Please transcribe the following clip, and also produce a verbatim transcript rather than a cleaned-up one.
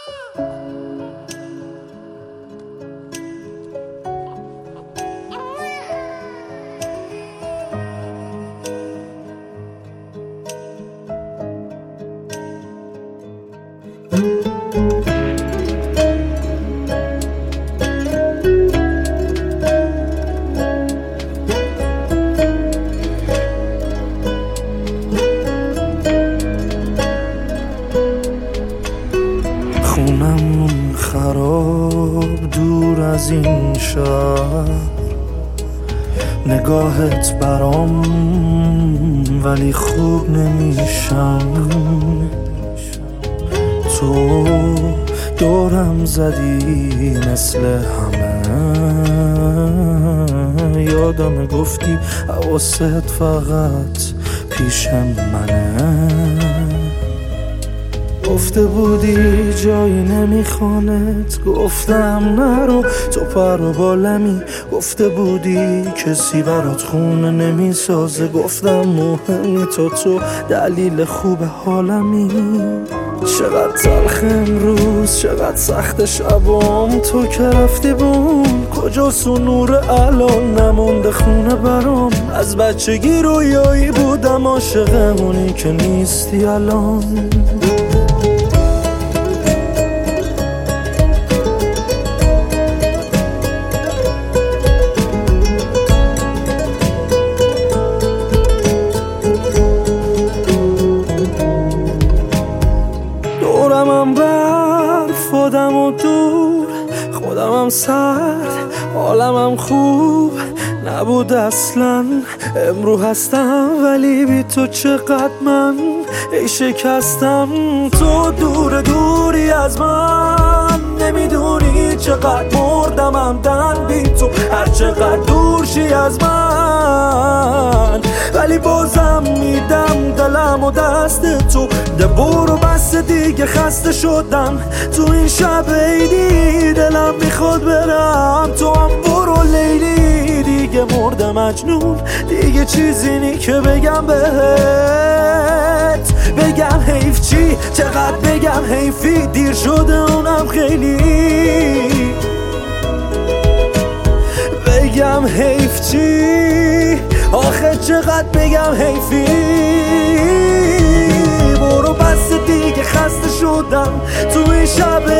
خونمون خراب دور از این شهر، نگاهت برام ولی خوب نمیشم. تو دورم زدی مثل همه، یادم گفتی حواست فقط پیش منه. گفته بودی جایی نمیخوانت، گفتم نرو تو پر و بالمی. گفته بودی کسی برات خونه نمیسازه، گفتم مهمی تو تو دلیل خوب حالمی. چقدر تلخ امروز چقدر سخت شبام، تو که رفتی بون کجاست و نور الان نمونده خونه برام. از بچگی رویایی بودم عاشقمونی که نیستی الان. دورمم برف خودم و دور، خودمم سرد حالمم خوب نبود اصلا. امرو هستم ولی بی تو چقدر من ای شکستم. تو دور دوری از من، نمیدونی چقدر مردم همدن بی تو. هر چقدر دور شی از من ولی بازم میدم دلم و دست تو. ده برو بس دیگه خسته شدم تو این شب عیدی. دلم میخواد برم تو هم برو لیلی. دیگه مردم مجنون دیگه چیزی نی که بگم بهت. بگم حیف چی چقدر بگم حیفی، دیر شده اونم خیلی. بگم حیف چی آخه چقدر بگم حیفی. برو بس دیگه خسته شدم تو این شب